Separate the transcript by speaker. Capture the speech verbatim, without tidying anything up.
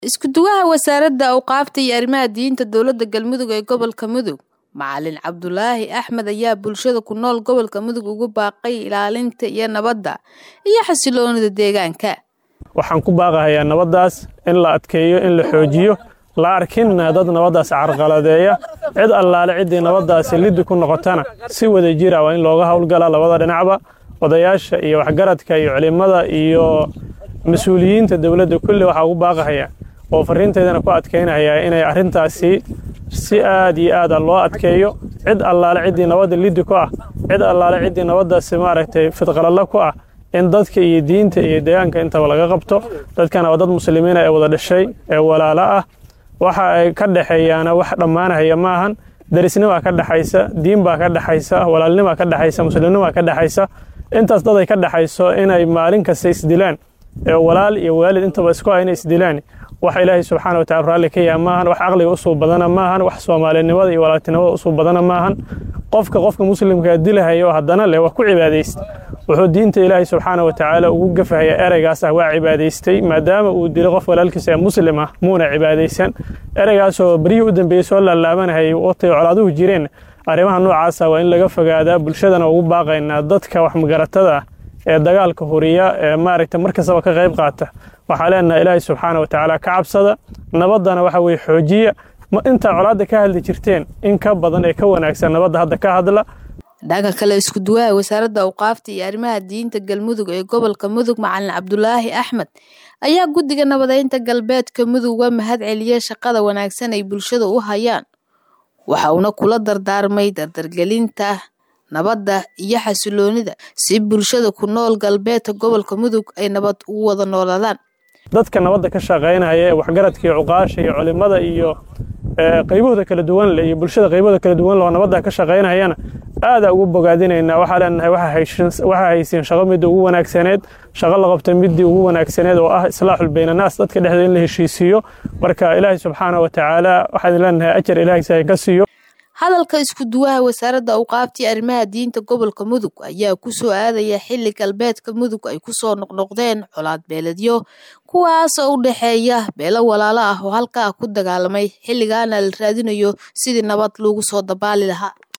Speaker 1: isku duwaha wasaaradda awqaafta iyo arrimaha diinta dowladda Galmudug ee gobolka Mudug Macalin Cabdulaahi Axmed ayaa bulshada ku nool gobolka Mudug ugu baaqay ilaalinta iyo nabadda iyo xasiloonida deegaanka.
Speaker 2: Waxaan ku baaqayaa nabaddaas in la adkeeyo in la xoojiyo la arkin dad nabaddaas carqaladeeya cid allaale cidii nabaddaas lid ku noqotana si wada jir ah in looga hawlgala labada dhinacba odayaasha iyo waxgaradka iyo culimada iyo mas'uuliyiinta dawladda kulli waxa ugu baaqayaa oo fariinteedana ku adkeynaya inay arintaasi si aad iyo aad loo adkeeyo cid allaale cidii nabadda lid ku ah cid allaale cidii nabaddaas maaragtay fidqalala ku ah in dadka iyo diinta iyo deegaanka inta laga qabto dadkana waa dad muslimiin ah ee wada dhashay ee walaalo ah waxa ay ka dhaxeeyaan wax dhamaanaya maahan darisnimo ka dhaxaysa diin baa ka dhaxaysa walaalnimo ka dhaxaysa muslimnimo ka dhaxaysa intaas dad ay ka dhaxayso inay maalin kasta isdilaan ee walaal iyo waalid inta ba isku ay isdilaan wax Ilaahay subhanahu wa ta'ala raali ka yahay maahan wax aqliga u soo badana maahan wax Soomaalinimada iyo walaaltinimada u soo badana maahan qofka qofka muslimka dilahayo haddana leh wax ku cibaadeysta wuxuu diinta Ilaahay subhanahu wa ta'ala ugu gafayaa eraygaas ah waa cibaadaystay maadaama uu dilo qof walaalkiisa muslim ah muuna cibaadeysan eraygaas oo bari u dambeeyay soo laalaabanay waqti coladuhu jireen arrimaha noocaas ah waa in laga fogaadaa bulshadana ugu baaqaynaa dadka wax magaratada ee dagaalka horiya ee maaragtay markasta ka qayb qaata waxa leenahay Ilaahay subhanahu wa ta'ala ka cabsada nabadana waxa way xoojiya ma inta colaada ka hadli jirteen in ka badan ee ka wanaagsan nabadda hadda ka hadla
Speaker 1: dhaga kale isku duwaha wasaaradda awqaafta iyo arrimaha diinta Galmudug ee gobolka Mudug Macalin Cabdulaahi Axmed ayaa guddiga nabadeynta galbeedka Mudug waa mahad celiyay shaqada wanaagsan ay bulshada u hayaan waxa uu kula dardaarmay dardargelinta nabadda iyo xasiloonida si bulshada ku nool galbeedka gobolka Mudug ay nabad u wada noolaadaan
Speaker 2: dadka nabadda ka shaqeynaya ee waxgaradka iyo cuqaasha iyo culimada iyo qaybahooda kala duwan leh iyo bulshada qaybahooda kala duwan leh nabadda ka shaqeynayana aad ugu bogaadinayna waxa leenahay waxa haysan waxa haysan shaqo mid ugu wanaagsaneed shaqo la qabtay mid ugu wanaagsaneed oo ah islaahul bayna naas dadka dhexdeeda in la heshiisiyo marka Ilaahay subhanahu wa ta'ala waxa leenahay ajar Ilaahay saay ka siiyo
Speaker 1: hadalka isku duwaha wasaaradda awqaafta iyo arrimaha diinta gobolka Mudug ayaa ku soo aadaya xilli galbeedka Mudug ay ku soo noqnoqdeen colaad beeladyo kuwaas oo u dhaxeeya beelo walaalo ah oo halka ku dagaalamay xilligaana la raadinayo sidii nabad loogu soo dabaali lahaa.